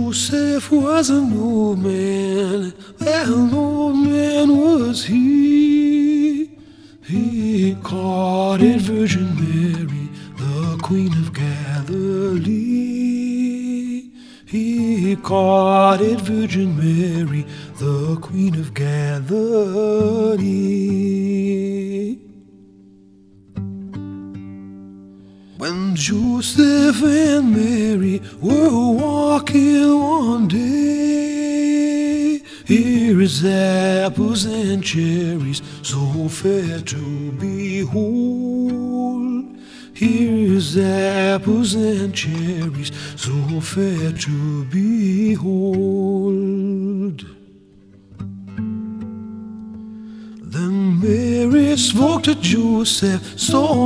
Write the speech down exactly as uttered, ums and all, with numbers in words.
Joseph was an old man, an old man was he. He courted Virgin Mary, the Queen of Galilee. He courted Virgin Mary, the Queen of Galilee. When Joseph and Mary were walking one day, here is apples and cherries, so fair to behold. Here is apples and cherries, so fair to behold. Then Mary spoke to Joseph, so